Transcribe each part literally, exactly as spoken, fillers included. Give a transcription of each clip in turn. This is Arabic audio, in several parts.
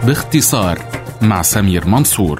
باختصار مع سمير منصور.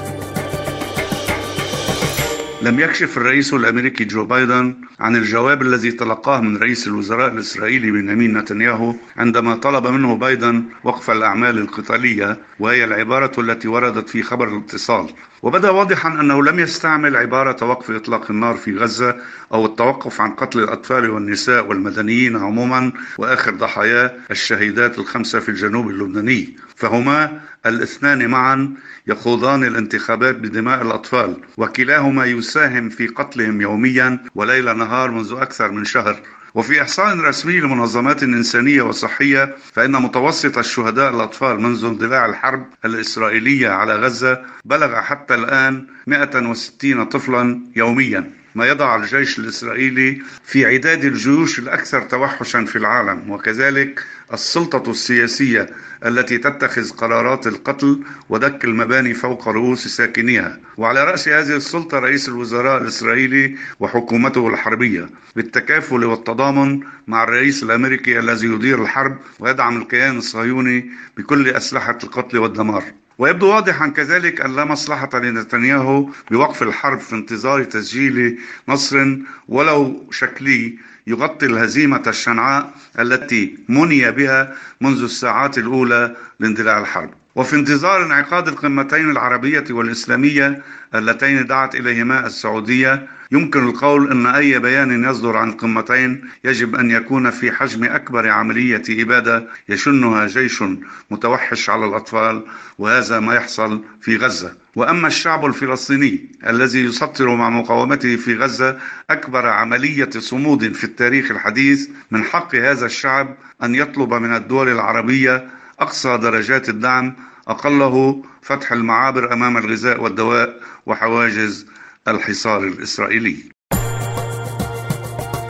لم يكشف الرئيس الأمريكي جو بايدن عن الجواب الذي تلقاه من رئيس الوزراء الإسرائيلي بنيامين نتنياهو عندما طلب منه بايدن وقف الأعمال القتالية، وهي العبارة التي وردت في خبر الاتصال. وبدأ واضحا أنه لم يستعمل عبارة وقف إطلاق النار في غزة أو التوقف عن قتل الأطفال والنساء والمدنيين عموما وآخر ضحاياه الشهيدات الخمسة في الجنوب اللبناني، فهما الاثنان معا يخوضان الانتخابات بدماء الأطفال، وكلاهما يساهم في قتلهم يوميا وليل نهار منذ أكثر من شهر. وفي إحصاء رسمي لمنظمات إنسانية وصحية، فإن متوسط الشهداء الأطفال منذ اندلاع الحرب الإسرائيلية على غزة بلغ حتى الآن مئة وستين طفلا يوميا، ما يضع الجيش الإسرائيلي في عداد الجيوش الأكثر توحشا في العالم، وكذلك السلطة السياسية التي تتخذ قرارات القتل ودك المباني فوق رؤوس ساكنيها. وعلى رأس هذه السلطة رئيس الوزراء الإسرائيلي وحكومته الحربية، بالتكافل والتضامن مع الرئيس الأمريكي الذي يدير الحرب ويدعم الكيان الصهيوني بكل أسلحة القتل والدمار. ويبدو واضحا كذلك أن لا مصلحة لنتنياهو بوقف الحرب في انتظار تسجيل نصر ولو شكلي يغطي الهزيمة الشنعاء التي مني بها منذ الساعات الأولى لاندلاع الحرب. وفي انتظار انعقاد القمتين العربية والإسلامية اللتين دعت إليهما السعودية، يمكن القول أن أي بيان يصدر عن القمتين يجب أن يكون في حجم أكبر عملية إبادة يشنها جيش متوحش على الأطفال، وهذا ما يحصل في غزة. وأما الشعب الفلسطيني الذي يسطر مع مقاومته في غزة أكبر عملية صمود في التاريخ الحديث، من حق هذا الشعب أن يطلب من الدول العربية أقصى درجات الدعم، أقله فتح المعابر أمام الغذاء والدواء وحواجز الحصار الإسرائيلي.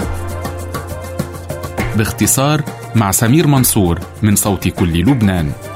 باختصار مع سمير منصور من صوت كل لبنان.